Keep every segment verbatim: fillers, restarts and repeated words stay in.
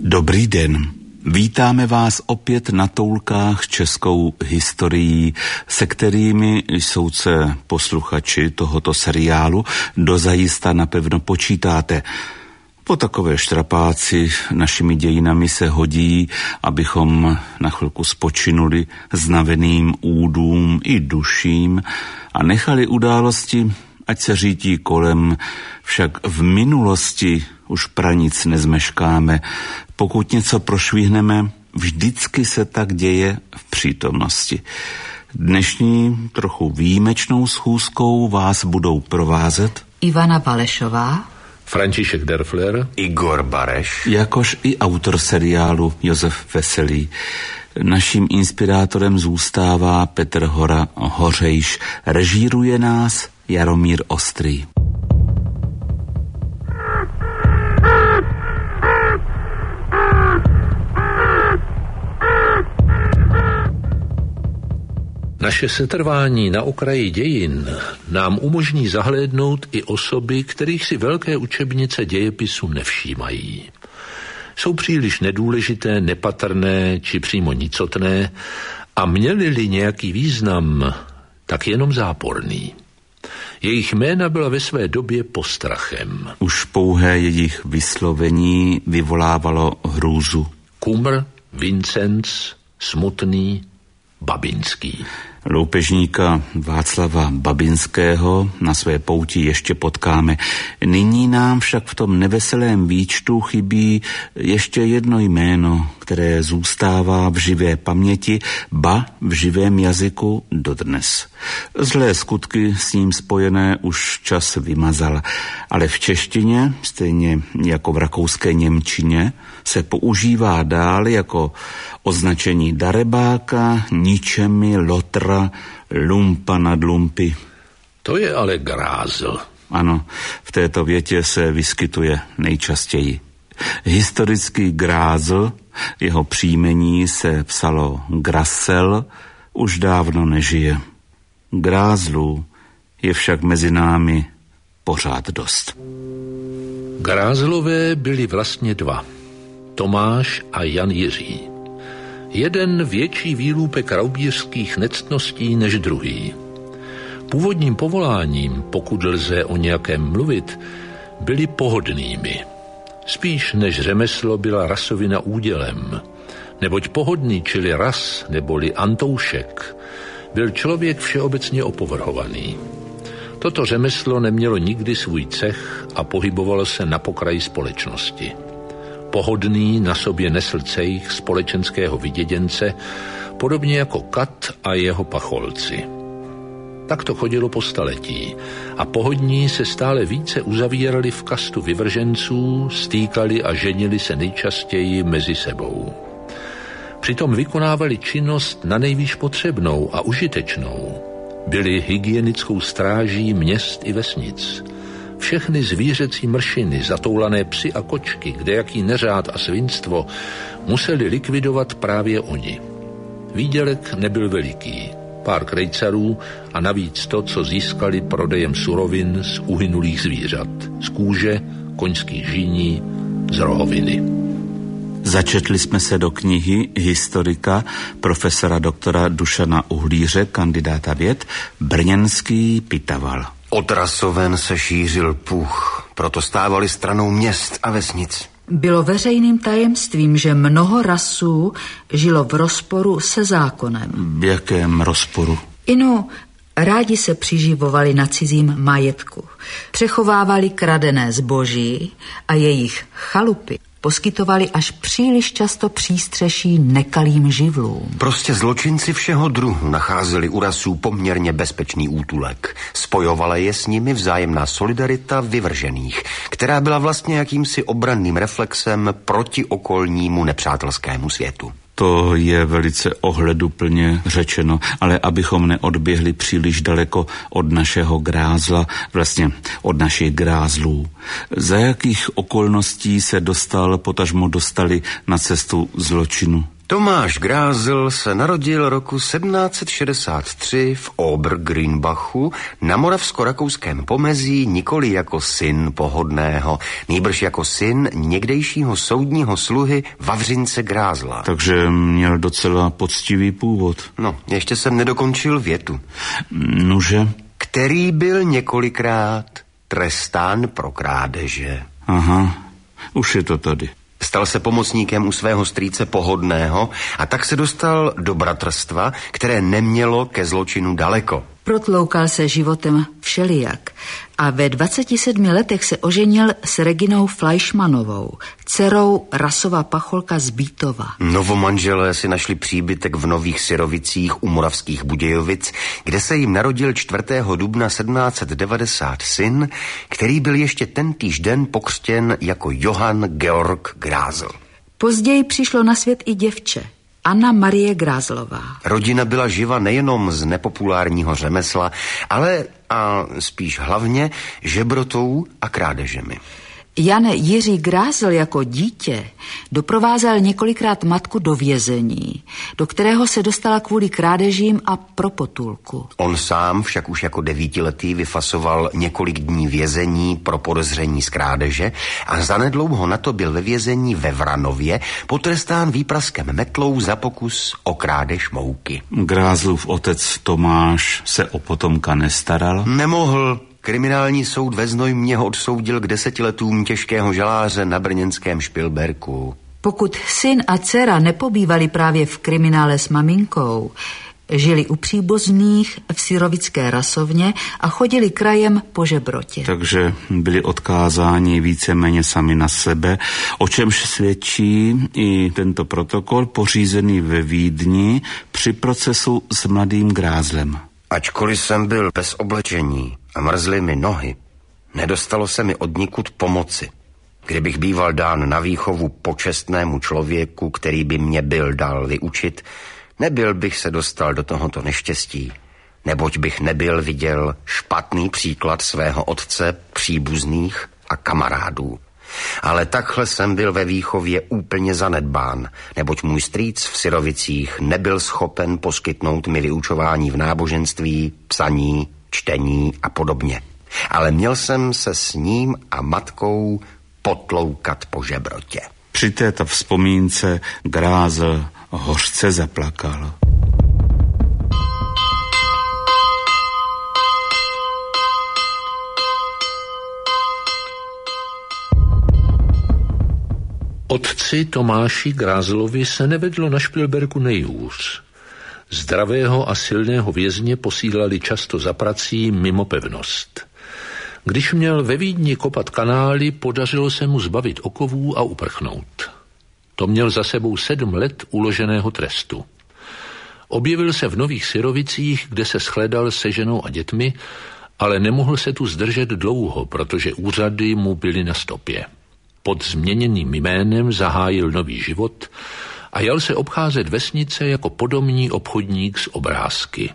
Dobrý den. Vítáme vás opět na toulkách českou historií, se kterými jsou se posluchači tohoto seriálu dozajista napevno počítáte. Po takové štrapáci našimi dějinami se hodí, abychom na chvilku spočinuli znaveným údům i duším a nechali události, ať se řítí kolem, však v minulosti už pranic nezmeškáme. Pokud něco prošvihneme, vždycky se tak děje v přítomnosti. Dnešní trochu výjimečnou schůzkou vás budou provázet Ivana Balešová, František Derfler, Igor Bareš, jakož i autor seriálu Josef Veselý. Naším inspirátorem zůstává Petr Hora Hořejš. Režíruje nás Jaromír Ostrý. Naše setrvání na okraji dějin nám umožní zahlédnout i osoby, kterých si velké učebnice dějepisu nevšímají. Jsou příliš nedůležité, nepatrné či přímo nicotné a měli-li nějaký význam, tak jenom záporný. Jejich jména byla ve své době postrachem. Už pouhé jejich vyslovení vyvolávalo hrůzu. Kumr, Vincenc, Smutný, Babinský. Loupežníka Václava Babinského na své pouti ještě potkáme. Nyní nám však v tom neveselém výčtu chybí ještě jedno jméno, které zůstává v živé paměti, ba v živém jazyku dodnes. Zlé skutky s ním spojené už čas vymazal, ale v češtině, stejně jako v rakouské němčině, se používá dál jako označení darebáka, ničemi, lotra, lumpa nad lumpy. To je ale grázl. Ano, v této větě se vyskytuje nejčastěji. Historický grázl, jeho příjmení se psalo Grasel, už dávno nežije. Grázlů je však mezi námi pořád dost. Grázlové byli vlastně dva. Tomáš a Jan Jiří. Jeden větší výlůpek raubířských nectností než druhý. Původním povoláním, pokud lze o nějakém mluvit, byli pohodnými. Spíš než řemeslo byla rasovina údělem, neboť pohodný, čili ras, neboli Antoušek, byl člověk všeobecně opovrhovaný. Toto řemeslo nemělo nikdy svůj cech a pohybovalo se na pokraji společnosti. Pohodný na sobě nesl cejch společenského vyděděnce, podobně jako kat a jeho pacholci. Tak to chodilo po staletí a pohodní se stále více uzavírali v kastu vyvrženců, stýkali a ženili se nejčastěji mezi sebou. Přitom vykonávali činnost na nejvýš potřebnou a užitečnou. Byli hygienickou stráží měst i vesnic. Všechny zvířecí mršiny, zatoulané psy a kočky, kdejaký neřád a svinstvo, museli likvidovat právě oni. Výdělek nebyl veliký, pár krejcarů a navíc to, co získali prodejem surovin z uhynulých zvířat, z kůže, koňských žíní, z rohoviny. Začetli jsme se do knihy historika profesora doktora Dušana Uhlíře, kandidáta věd, Brněnský Pitaval. Od rasoven se šířil puch, proto stávali stranou měst a vesnic. Bylo veřejným tajemstvím, že mnoho rasů žilo v rozporu se zákonem. V jakém rozporu? Inu, rádi se přiživovali na cizím majetku, přechovávali kradené zboží a jejich chalupy poskytovali až příliš často přístřeší nekalým živlům. Prostě zločinci všeho druhu nacházeli u rasů poměrně bezpečný útulek. Spojovala je s nimi vzájemná solidarita vyvržených, která byla vlastně jakýmsi obranným reflexem proti okolnímu nepřátelskému světu. To je velice ohleduplně řečeno, ale abychom neodběhli příliš daleko od našeho grázla, vlastně od našich grázlů. Za jakých okolností se dostal, potažmo dostali na cestu zločinu Tomáš Grázl se narodil roku sedmnáct set šedesát tři v Obergrünbachu na moravsko-rakouském pomezí, nikoli jako syn Pohodného, nýbrž jako syn někdejšího soudního sluhy Vavřince Grázla. Takže měl docela poctivý původ. No, ještě jsem nedokončil větu. Nože? Který byl několikrát trestán pro krádeže. Aha, už je to tady. Stal se pomocníkem u svého strýce Pohodného a tak se dostal do bratrstva, které nemělo ke zločinu daleko. Protloukal se životem všelijak a ve dvaceti sedmi letech se oženil s Reginou Fleischmannovou, dcerou Rasova Pacholka z Bítova. Novomanželé si našli příbytek v Nových Syrovicích u Moravských Budějovic, kde se jim narodil čtvrtého dubna sedmnáct set devadesát syn, který byl ještě tentýž den pokřtěn jako Johann Georg Grázl. Později přišlo na svět i děvče, Anna Marie Grázlová. Rodina byla živa nejenom z nepopulárního řemesla, ale a spíš hlavně žebrotou a krádežemi. Jan Jiří Grázl jako dítě doprovázel několikrát matku do vězení, do kterého se dostala kvůli krádežím a pro potulku. On sám však už jako devítiletý vyfasoval několik dní vězení pro podezření z krádeže a zanedlouho na to byl ve vězení ve Vranově potrestán výpraskem metlou za pokus o krádež mouky. Grázlův otec Tomáš se o potomka nestaral? Nemohl. Kriminální soud ve Znojmě ho odsoudil k deseti letům těžkého žaláře na brněnském Špilberku. Pokud syn a dcera nepobývali právě v kriminále s maminkou, žili u příbuzných v syrovické rasovně a chodili krajem po žebrotě. Takže byli odkázáni víceméně sami na sebe, o čemž svědčí i tento protokol pořízený ve Vídni při procesu s mladým Grázlem. Ačkoliv jsem byl bez oblečení a mrzly mi nohy, nedostalo se mi odnikud pomoci. Kdybych býval dán na výchovu počestnému člověku, který by mě byl dal vyučit, nebyl bych se dostal do tohoto neštěstí, neboť bych nebyl viděl špatný příklad svého otce, příbuzných a kamarádů. Ale takhle jsem byl ve výchově úplně zanedbán, neboť můj strýc v Syrovicích nebyl schopen poskytnout mi vyučování v náboženství, psaní, čtení a podobně. Ale měl jsem se s ním a matkou potloukat po žebrotě. Při této vzpomínce Grázl hořce zaplakal. Otci Tomáši Grázlovi se nevedlo na Špilberku nejhůř. Zdravého a silného vězně posílali často za prací mimo pevnost. Když měl ve Vídni kopat kanály, podařilo se mu zbavit okovů a uprchnout. To měl za sebou sedm let uloženého trestu. Objevil se v Nových Syrovicích, kde se shledal se ženou a dětmi, ale nemohl se tu zdržet dlouho, protože úřady mu byly na stopě. Pod změněným jménem zahájil nový život a jel se obcházet vesnice jako podomní obchodník z obrázky.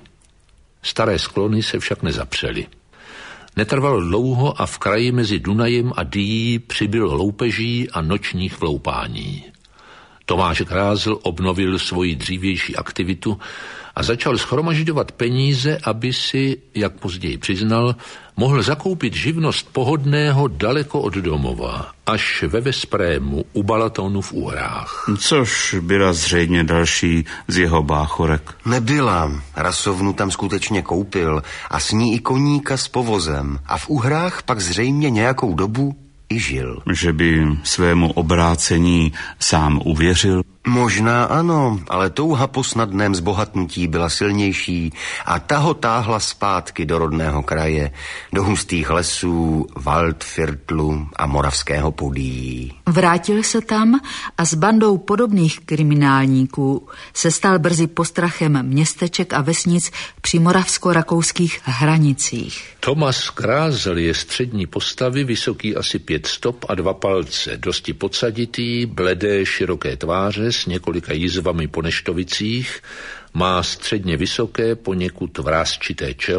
Staré sklony se však nezapřely. Netrvalo dlouho a v kraji mezi Dunajem a Dyjí přibylo loupeží a nočních vloupání. Tomáš Grázl obnovil svoji dřívější aktivitu a začal shromažďovat peníze, aby si, jak později přiznal, mohl zakoupit živnost Pohodného daleko od domova, až ve Veszprému u Balatonu v Uhrách. Což byla zřejmě další z jeho báchorek. Nebyla. Rasovnu tam skutečně koupil a s ní i koníka s povozem a v Uhrách pak zřejmě nějakou dobu i žil. Že by svému obrácení sám uvěřil? Možná ano, ale touha po snadném zbohatnutí byla silnější a ta ho táhla zpátky do rodného kraje, do hustých lesů, Waldviertlu a Moravského Podíjí. Vrátil se tam a s bandou podobných kriminálníků se stal brzy postrachem městeček a vesnic při moravsko-rakouských hranicích. Tomáš Grázl je střední postavy, vysoký asi pět stop a dva palce, dosti podsaditý, bledé, široké tváře s několika jizvami po neštovicích, má středně vysoké, poněkud vrásčité čelo,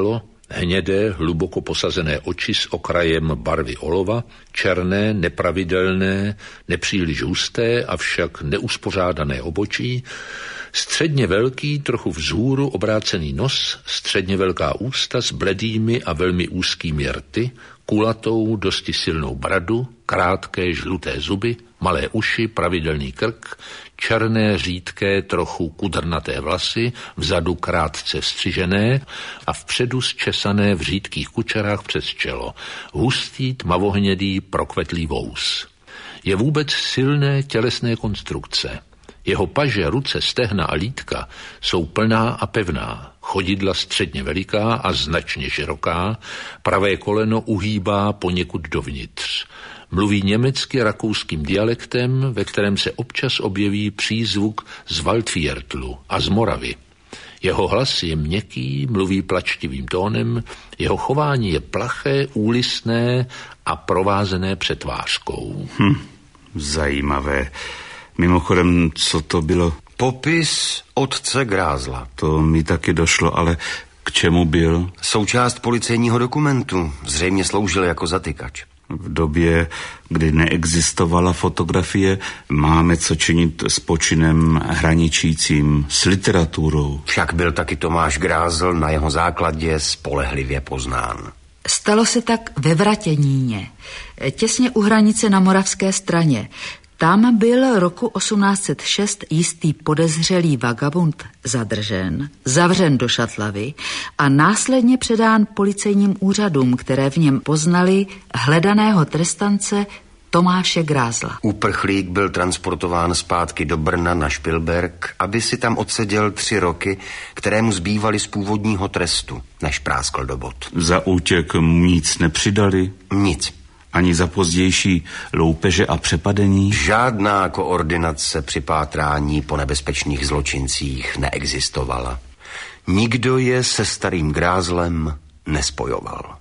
hnědé, hluboko posazené oči s okrajem barvy olova, černé, nepravidelné, nepříliš husté, avšak neuspořádané obočí, středně velký, trochu vzhůru obrácený nos, středně velká ústa s bledými a velmi úzkými rty, kulatou, dosti silnou bradu, krátké žluté zuby, malé uši, pravidelný krk, černé, řídké, trochu kudrnaté vlasy, vzadu krátce střižené a vpředu zčesané v řídkých kučerách přes čelo, hustý, tmavohnědý, prokvetlý vous. Je vůbec silné tělesné konstrukce. Jeho paže, ruce, stehna a lítka jsou plná a pevná, chodidla středně veliká a značně široká, pravé koleno uhýbá poněkud dovnitř. Mluví německy rakouským dialektem, ve kterém se občas objeví přízvuk z Waldviertlu a z Moravy. Jeho hlas je měkký, mluví plačtivým tónem, jeho chování je plaché, úlisné a provázené přetvářkou. Hm, zajímavé. Mimochodem, co to bylo? Popis otce Grázla. To mi taky došlo, ale k čemu byl? Součást policejního dokumentu. Zřejmě sloužil jako zatykač. V době, kdy neexistovala fotografie, máme co činit s počinem hraničícím s literaturou. Však byl taky Tomáš Grázl na jeho základě spolehlivě poznán. Stalo se tak ve Vratěníně, těsně u hranice na moravské straně. Tam byl roku osmnáct set šest jistý podezřelý vagabund zadržen, zavřen do šatlavy a následně předán policejním úřadům, které v něm poznali hledaného trestance Tomáše Grázla. Uprchlík byl transportován zpátky do Brna na Špilberk, aby si tam odseděl tři roky, které mu zbývaly z původního trestu, než práskl do bod. Za útěk nic nepřidali? Nic. Ani za pozdější loupeže a přepadení? Žádná koordinace při pátrání po nebezpečných zločincích neexistovala. Nikdo je se starým Grázlem nespojoval.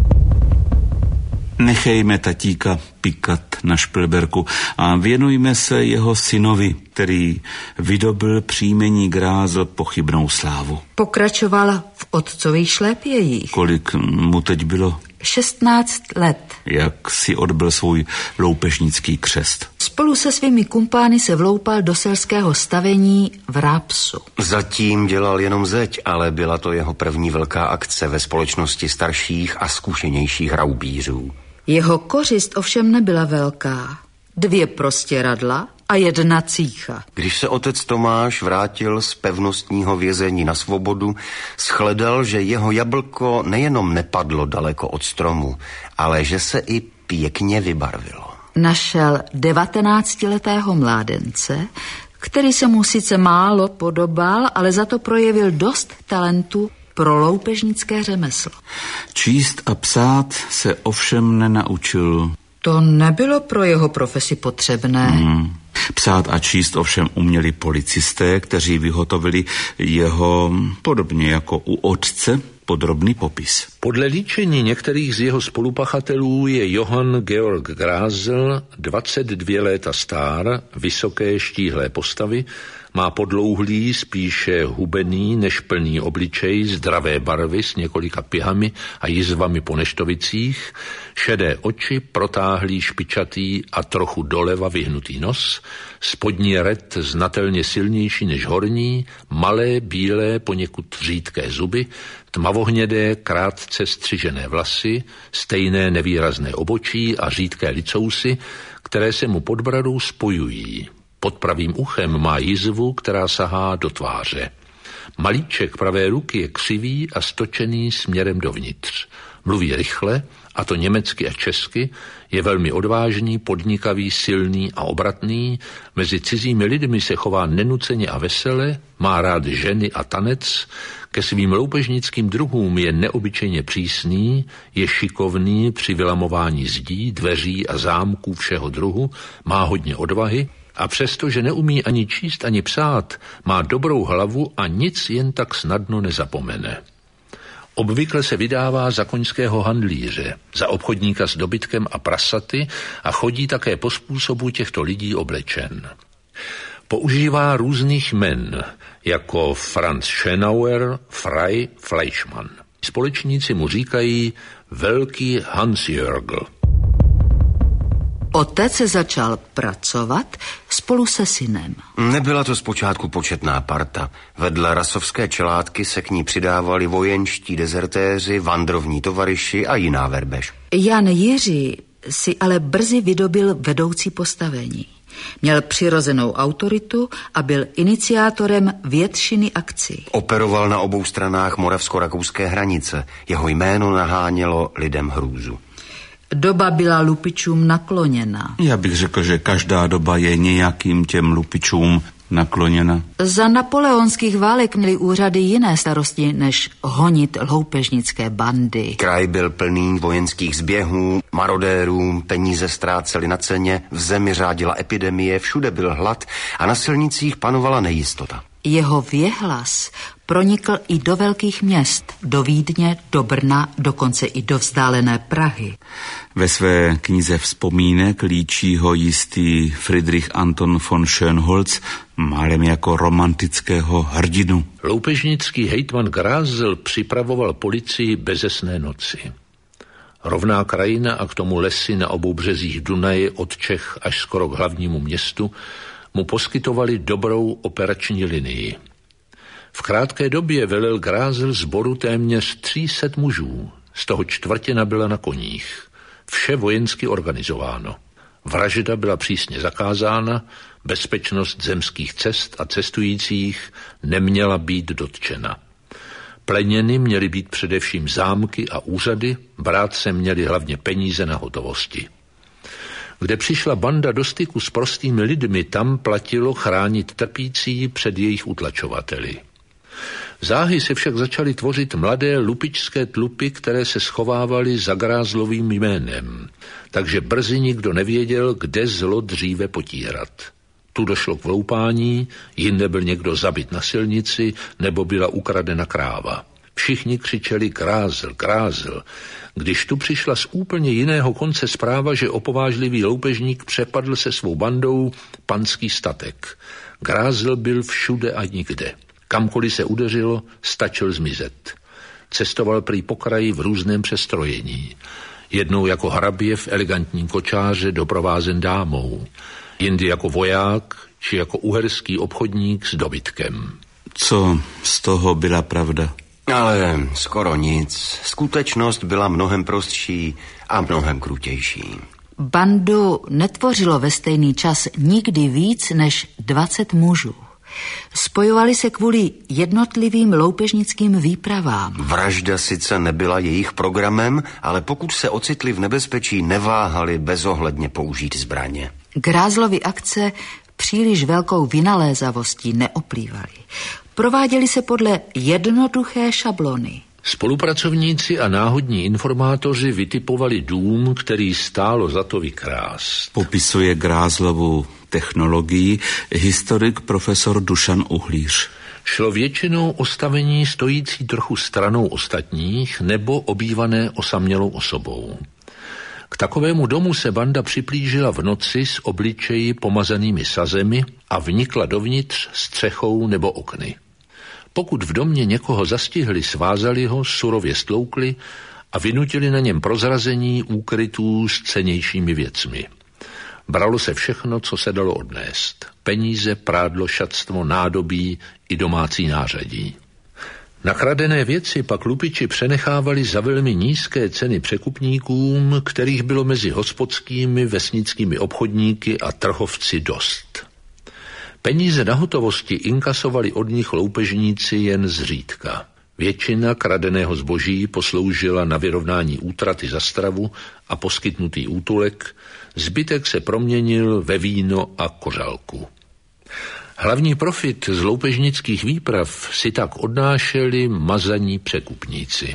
Nechejme tatíka pikat na Špilberku a věnujme se jeho synovi, který vydobyl příjmení Grázl pochybnou slávu. Pokračoval v otcových šlépějích. Kolik mu teď bylo? šestnáct let. Jak si odbyl svůj loupežnický křest? Spolu se svými kumpány se vloupal do selského stavení v Rápsu. Zatím dělal jenom zeď, ale byla to jeho první velká akce ve společnosti starších a zkušenějších raubířů. Jeho kořist ovšem nebyla velká. Dvě prostěradla a jedna cícha. Když se otec Tomáš vrátil z pevnostního vězení na svobodu, shledal, že jeho jablko nejenom nepadlo daleko od stromu, ale že se i pěkně vybarvilo. Našel devatenáctiletého mládence, který se mu sice málo podobal, ale za to projevil dost talentu pro loupežnické řemeslo. Číst a psát se ovšem nenaučil. To nebylo pro jeho profesi potřebné. Hmm. Psát a číst ovšem uměli policisté, kteří vyhotovili jeho, podobně jako u otce, podrobný popis. Podle líčení některých z jeho spolupachatelů je Johann Georg Grázl dvacet dvě léta star, vysoké štíhlé postavy, má podlouhlý, spíše hubený než plný obličej, zdravé barvy s několika pihami a jizvami po neštovicích, šedé oči, protáhlý, špičatý a trochu doleva vyhnutý nos, spodní red znatelně silnější než horní, malé, bílé, poněkud řídké zuby, tmavohnědé, krátce střižené vlasy, stejné nevýrazné obočí a řídké licousy, které se mu pod bradou spojují. Pod pravým uchem má jizvu, která sahá do tváře. Malíček pravé ruky je křivý a stočený směrem dovnitř. Mluví rychle, a to německy a česky, je velmi odvážný, podnikavý, silný a obratný, mezi cizími lidmi se chová nenuceně a vesele, má rád ženy a tanec, ke svým loupežnickým druhům je neobyčejně přísný, je šikovný při vylamování zdí, dveří a zámků všeho druhu, má hodně odvahy, a přesto, že neumí ani číst, ani psát, má dobrou hlavu a nic jen tak snadno nezapomene. Obvykle se vydává za koňského handlíře, za obchodníka s dobytkem a prasaty a chodí také po způsobu těchto lidí oblečen. Používá různých jmen, jako Franz Schönauer, Frey, Fleischmann. Společníci mu říkají Velký Hansjörgl. Otec začal pracovat spolu se synem. Nebyla to zpočátku početná parta. Vedle rasovské čeládky se k ní přidávali vojenští dezertéři, vandrovní tovaryši a jiná verbež. Jan Jiří si ale brzy vydobil vedoucí postavení. Měl přirozenou autoritu a byl iniciátorem většiny akcí. Operoval na obou stranách moravsko-rakouské hranice. Jeho jméno nahánělo lidem hrůzu. Doba byla lupičům nakloněna. Já bych řekl, že každá doba je nějakým těm lupičům nakloněna. Za napoleonských válek měly úřady jiné starosti, než honit loupežnické bandy. Kraj byl plný vojenských zběhů, marodérů, peníze ztráceli na ceně, v zemi řádila epidemie, všude byl hlad a na silnicích panovala nejistota. Jeho věhlas pronikl i do velkých měst, do Vídně, do Brna, dokonce i do vzdálené Prahy. Ve své knize vzpomínek líčí ho jistý Friedrich Anton von Schönholz málem jako romantického hrdinu. Loupežnický hejtman Grázl připravoval policii bezesné noci. Rovná krajina a k tomu lesy na obou březích Dunaje od Čech až skoro k hlavnímu městu mu poskytovali dobrou operační linii. V krátké době velel Grázl sboru téměř tři sta mužů, z toho čtvrtina byla na koních. Vše vojensky organizováno. Vražda byla přísně zakázána, bezpečnost zemských cest a cestujících neměla být dotčena. Pleněny měly být především zámky a úřady, brát se měly hlavně peníze na hotovosti. Kde přišla banda do styku s prostými lidmi, tam platilo chránit trpící před jejich utlačovateli. Záhy se však začaly tvořit mladé lupičské tlupy, které se schovávaly za Grázlovým jménem, takže brzy nikdo nevěděl, kde zlo dříve potírat. Tu došlo k vloupání, jinde byl někdo zabit na silnici, nebo byla ukradena kráva. Všichni křičeli Grázl, Grázl, když tu přišla z úplně jiného konce zpráva, že opovážlivý loupežník přepadl se svou bandou panský statek. Grázl byl všude a nikde. Kamkoliv se udeřilo, stačil zmizet. Cestoval prý po kraji v různém přestrojení. Jednou jako hrabě v elegantním kočáře doprovázen dámou, jindy jako voják či jako uherský obchodník s dobytkem. Co z toho byla pravda? Ale skoro nic. Skutečnost byla mnohem prostší a mnohem krutější. Bandu netvořilo ve stejný čas nikdy víc než dvacet mužů. Spojovali se kvůli jednotlivým loupežnickým výpravám. Vražda sice nebyla jejich programem, ale pokud se ocitli v nebezpečí, neváhali bezohledně použít zbraně. Grázlovy akce příliš velkou vynalézavostí neoplývaly. Prováděly se podle jednoduché šablony. Spolupracovníci a náhodní informátoři vytipovali dům, který stálo za to vykrást. Popisuje Grázlovu technologii historik profesor Dušan Uhlíř. Šlo většinou o stavení stojící trochu stranou ostatních nebo obývané osamělou osobou. K takovému domu se banda připlížila v noci s obličeji pomazanými sazemi a vnikla dovnitř střechou nebo okny. Pokud v domě někoho zastihli, svázali ho, surově stloukli a vynutili na něm prozrazení úkrytů s cennějšími věcmi. Bralo se všechno, co se dalo odnést. Peníze, prádlo, šatstvo, nádobí i domácí nářadí. Nakradené věci pak lupiči přenechávali za velmi nízké ceny překupníkům, kterých bylo mezi hospodskými, vesnickými obchodníky a trhovci dost. Peníze na hotovosti inkasovali od nich loupežníci jen zřídka. Většina kradeného zboží posloužila na vyrovnání útraty za stravu a poskytnutý útulek, zbytek se proměnil ve víno a kořalku. Hlavní profit z loupežnických výprav si tak odnášeli mazaní překupníci.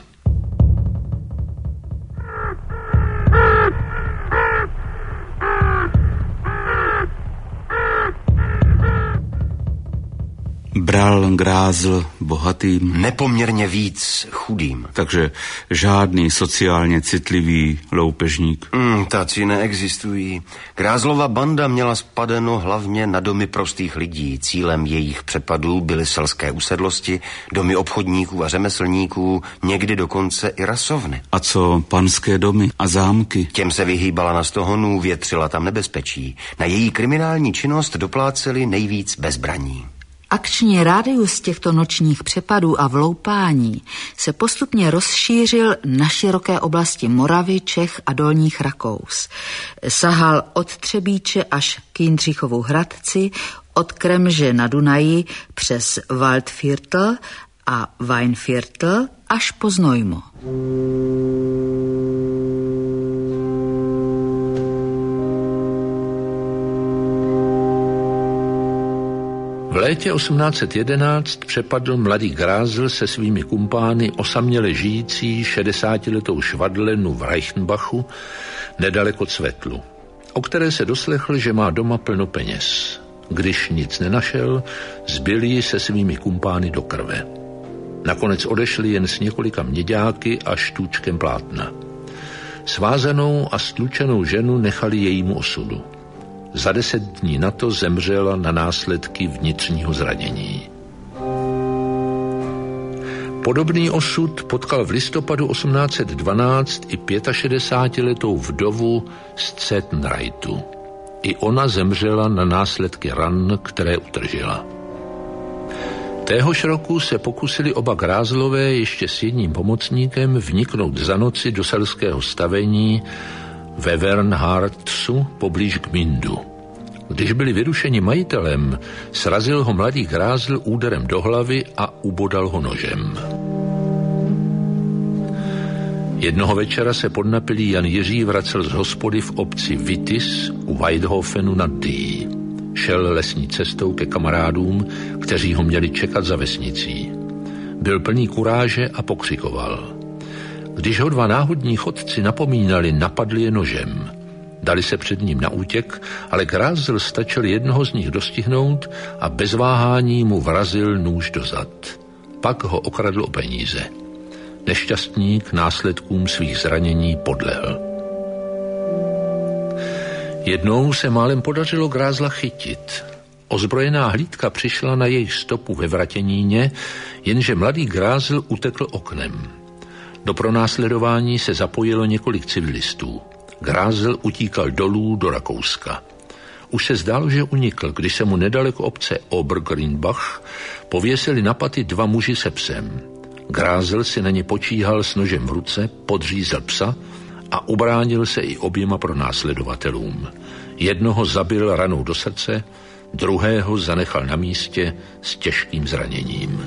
Bral Grázl bohatým? Nepoměrně víc chudým. Takže žádný sociálně citlivý loupežník? Mm, taci neexistují. Grázlova banda měla spadeno hlavně na domy prostých lidí. Cílem jejich přepadů byly selské usedlosti, domy obchodníků a řemeslníků, někdy dokonce i rasovny. A co panské domy a zámky? Těm se vyhýbala na stohonu, větřila tam nebezpečí. Na její kriminální činnost dopláceli nejvíc bezbraní. Akční rádius těchto nočních přepadů a vloupání se postupně rozšířil na široké oblasti Moravy, Čech a Dolních Rakous. Sahal od Třebíče až k Jindřichovu Hradci, od Kremže na Dunaji přes Waldviertel a Weinviertel až po Znojmo. V létě osmnáct set jedenáct přepadl mladý Grázl se svými kumpány osaměle žijící šedesátiletou švadlenu v Reichenbachu nedaleko Cvetlu, o které se doslechl, že má doma plno peněz. Když nic nenašel, zbil ji se svými kumpány do krve. Nakonec odešli jen s několika měďáky a štůčkem plátna. Svázanou a stlučenou ženu nechali jejímu osudu. Za deset dní na to zemřela na následky vnitřního zranění. Podobný osud potkal v listopadu osmnáct set dvanáct i šedesátiletou vdovu z Zettenreitu. I ona zemřela na následky ran, které utržila. Téhož roku se pokusili oba Grázlové ještě s jedním pomocníkem vniknout za noci do selského stavení ve Wernhardsu poblíž Gmindu. Když byli vyrušeni majitelem, srazil ho mladý Grázl úderem do hlavy a ubodal ho nožem. Jednoho večera se podnapilý Jan Jiří vracel z hospody v obci Vitis u Weidhofenu nad Dyjí. Šel lesní cestou ke kamarádům, kteří ho měli čekat za vesnicí. Byl plný kuráže a pokřikoval. Když ho dva náhodní chodci napomínali, napadli je nožem. Dali se před ním na útěk, ale Grázl stačil jednoho z nich dostihnout a bez váhání mu vrazil nůž do zad. Pak ho okradl o peníze. Nešťastník následkům svých zranění podlehl. Jednou se málem podařilo Grázla chytit. Ozbrojená hlídka přišla na jejich stopu ve Vratěníně, jenže mladý Grázl utekl oknem. Do pronásledování se zapojilo několik civilistů. Grázl utíkal dolů do Rakouska. Už se zdálo, že unikl, když se mu nedaleko obce Obergrünbach pověsili na paty dva muži se psem. Grázl si na ně počíhal s nožem v ruce, podřízl psa a ubránil se i oběma pronásledovatelům. Jednoho zabil ranou do srdce, druhého zanechal na místě s těžkým zraněním.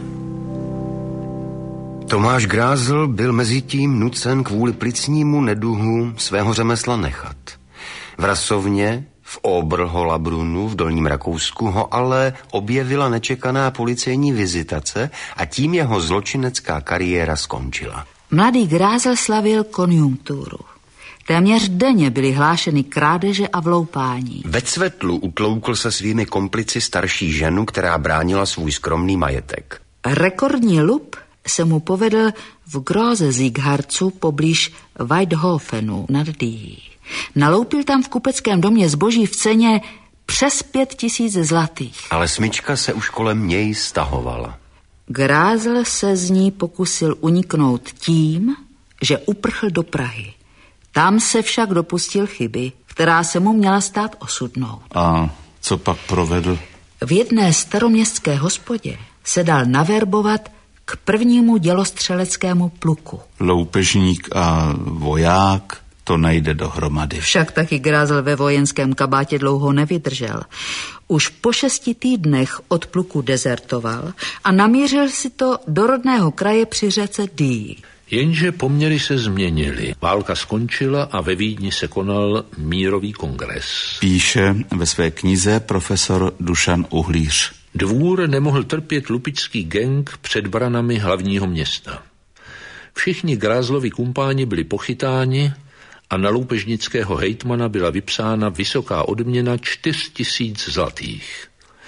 Tomáš Grázl byl mezitím nucen kvůli plicnímu neduhu svého řemesla nechat. V rasovně v Oberhollabrunnu v Dolním Rakousku ho ale objevila nečekaná policejní vizitace a tím jeho zločinecká kariéra skončila. Mladý Grázl slavil konjunkturu. Téměř denně byly hlášeny krádeže a vloupání. Ve Cvetlu utloukl se svými komplici starší ženu, která bránila svůj skromný majetek. Rekordní lup se mu povedl v Große-Siegharzu poblíž Weidhofenu nad Dyjí. Naloupil tam v kupeckém domě zboží v ceně přes pět tisíc zlatých. Ale smyčka se už kolem něj stahovala. Grázl se z ní pokusil uniknout tím, že uprchl do Prahy. Tam se však dopustil chyby, která se mu měla stát osudnou. A co pak provedl? V jedné staroměstské hospodě se dal naverbovat k prvnímu dělostřeleckému pluku. Loupežník a voják, to nejde dohromady. Však taky Grázl ve vojenském kabátě dlouho nevydržel. Už po šesti týdnech od pluku dezertoval a namířil si to do rodného kraje při řece Dyji. Jenže poměry se změnily. Válka skončila a ve Vídni se konal mírový kongres. Píše ve své knize profesor Dušan Uhlíř. Dvůr nemohl trpět lupičský gang před branami hlavního města. Všichni Grázlovi kumpáni byli pochytáni a na loupežnického hejtmana byla vypsána vysoká odměna čtyři tisíce zlatých.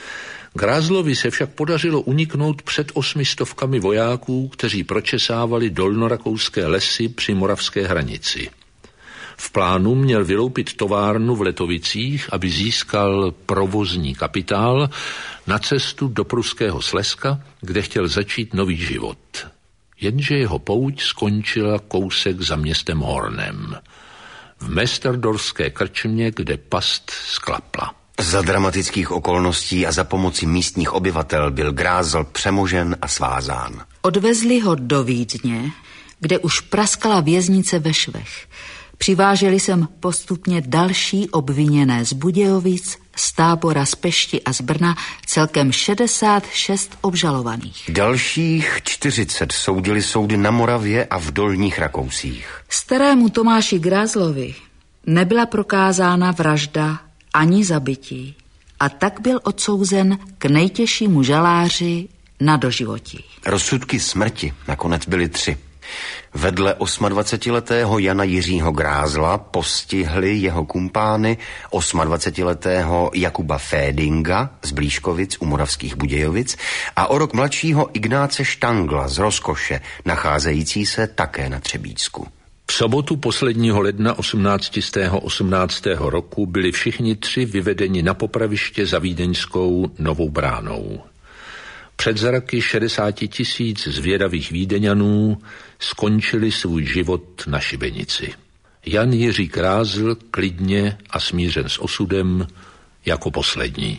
Grázlovi se však podařilo uniknout před osmistovkami vojáků, kteří pročesávali dolnorakouské lesy při moravské hranici. V plánu měl vyloupit továrnu v Letovicích, aby získal provozní kapitál na cestu do pruského Slezska, kde chtěl začít nový život. Jenže jeho pouť skončila kousek za městem Hornem, v Mesterdorfské krčmě, kde past sklapla. Za dramatických okolností a za pomoci místních obyvatel byl Grázl přemožen a svázán. Odvezli ho do Vídně, kde už praskala věznice ve švech. Přiváželi sem postupně další obviněné z Budějovic, z Tábora, z Pešti a z Brna, celkem šedesát šest obžalovaných. Dalších čtyřicet soudili soudy na Moravě a v Dolních Rakousích. Starému Tomáši Grázlovi nebyla prokázána vražda ani zabití a tak byl odsouzen k nejtěžšímu žaláři na doživotí. Rozsudky smrti nakonec byly tři. Vedle osmadvacetiletého Jana Jiřího Grázla postihli jeho kumpány osmadvacetiletého Jakuba Fédinga z Blíškovic u Moravských Budějovic a o rok mladšího Ignáce Štangla z Rozkoše, nacházející se také na Třebíčsku. V sobotu posledního ledna osmnáctistého osmnáctého roku byli všichni tři vyvedeni na popraviště za vídeňskou Novou Bránou. Před zraky šedesáti tisíc zvědavých Vídeňanů skončili svůj život na šibenici. Jan Jiří Grázl klidně a smířen s osudem jako poslední.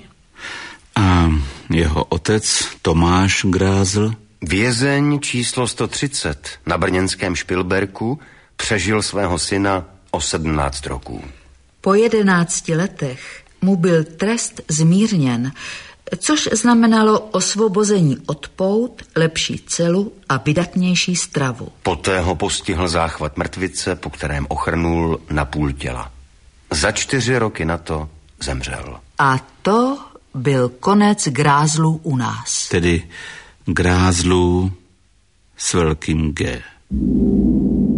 A jeho otec Tomáš Grázl? Vězeň číslo sto třicet na brněnském Špilberku přežil svého syna o sedmnáct roků. Po jedenácti letech mu byl trest zmírněn, což znamenalo osvobození od pout, lepší celu a vydatnější stravu. Poté ho postihl záchvat mrtvice, po kterém ochrnul na půl těla. Za čtyři roky na to zemřel. A to byl konec Grázlů u nás. Tedy Grázlů s velkým G.